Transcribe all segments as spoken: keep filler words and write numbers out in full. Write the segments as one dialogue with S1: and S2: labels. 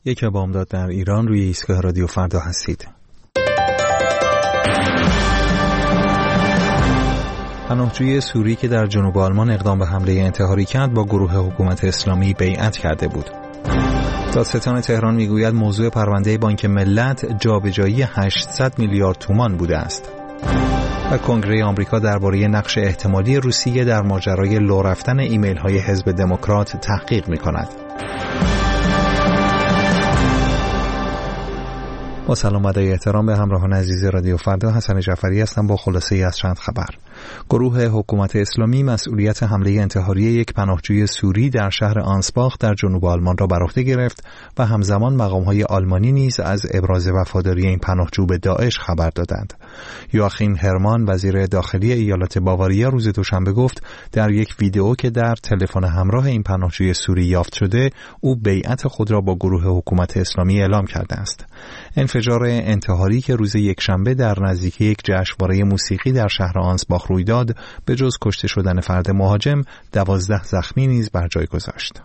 S1: یک بامداد در ایران، روی ایستگاه رادیو فردا هستید. پناهجوی سوری که در جنوب آلمان اقدام به حمله انتحاری کرد با گروه حکومت اسلامی بیعت کرده بود. دادستان تهران میگوید موضوع پرونده بانک ملت جابجایی هشتصد میلیارد تومان بوده است. و کنگره آمریکا درباره نقش احتمالی روسیه در ماجرای لو رفتن ایمیل های حزب دموکرات تحقیق می‌کند. با سلام و احترام به همراهان عزیز رادیو فردا، حسن جعفری هستم با خلاصه ای از چند خبر. گروه حکومت اسلامی مسئولیت حمله انتحاری یک پناهجوی سوری در شهر آنسباخ در جنوب آلمان را بر عهده گرفت و همزمان مقام‌های آلمانی نیز از ابراز وفاداری این پناهجو به داعش خبر دادند. یواخیم هرمان، وزیر داخلی ایالات باواریا، روز دوشنبه گفت در یک ویدئو که در تلفن همراه این پناهجوی سوری یافت شده، او بیعت خود را با گروه حکومت اسلامی اعلام کرده است. انفجار انتحاری که روز یکشنبه در نزدیکی یک جشنواره موسیقی در شهر آنسباخ روی داد، به جز کشته شدن فرد مهاجم، دوازده زخمی نیز بر جای گذاشت.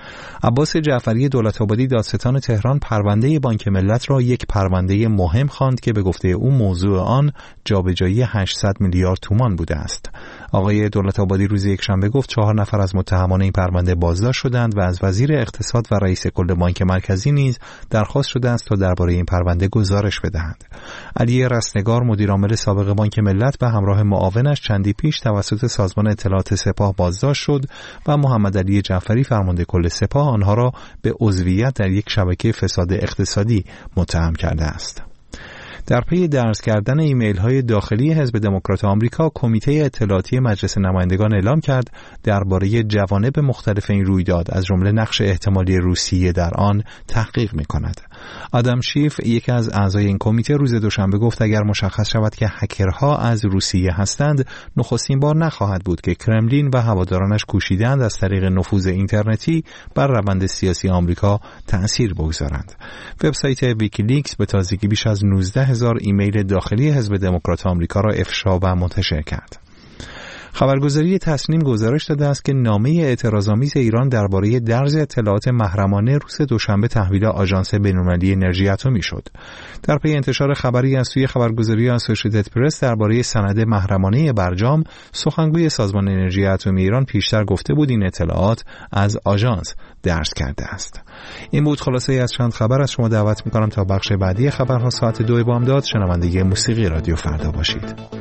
S1: عباس جعفری دولت‌آبادی، دادستان تهران، پرونده بانک ملت را یک پرونده مهم خواند که به گفته او موضوع آن جابجایی هشتصد میلیارد تومان بوده است. آقای دولت‌آبادی روز یکشنبه گفت چهار نفر از متهمان این پرونده بازداشت شدند و از وزیر اقتصاد و رئیس کل بانک مرکزی نیز درخواست شده است تا درباره این پرونده گزارش بدهند. علی رستگار، مدیرعامل سابق بانک ملت، به همراه معاونش چندی پیش توسط سازمان اطلاعات سپاه بازداشت شد و محمد علی جعفری، فرمانده کل سپاه، آنها را به عضویت در یک شبکه فساد اقتصادی متهم کرده است. در پی درز کردن ایمیل های داخلی حزب دموکرات آمریکا، کمیته اطلاعاتی مجلس نمایندگان اعلام کرد درباره جوانب مختلف این رویداد، از جمله نقش احتمالی روسیه در آن، تحقیق می‌کند. آدم شیف، یکی از اعضای این کمیته، روز دوشنبه گفت اگر مشخص شود که هکرها از روسیه هستند، نخستین بار نخواهد بود که کرملین و هوادارانش کوشیدند از طریق نفوذ اینترنتی بر روند سیاسی آمریکا تأثیر بگذارند. وبسایت ویکیلیکس به تازگی بیش از نوزده هزار ایمیل داخلی حزب دموکرات آمریکا را افشا و منتشر کرد. خبرگزاری تصنیم گزارش داده است که نامه اعتراض‌آمیز ایران درباره درز اطلاعات محرمانه روز دوشنبه تحویل آژانس بین‌المللی انرژی اتمی شد. در پی انتشار خبری از سوی خبرگزاری اسوسییتد پرس درباره سند محرمانه برجام، سخنگوی سازمان انرژی اتمی ایران پیشتر گفته بود این اطلاعات از آژانس درز کرده است. این بود خلاصه از چند خبر. از شما دعوت می‌کنم تا بخش بعدی خبرها ساعت دو بامداد شنونده موسیقی رادیو فردا باشید.